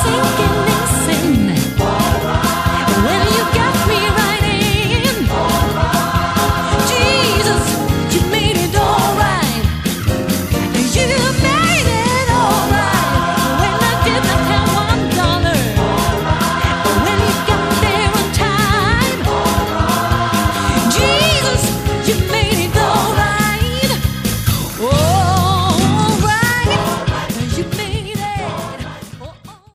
sinking in sin. Well, you got me right in. Jesus, you made it all right. You made it all right. When I did not have $1, when you got there on time. Jesus, you made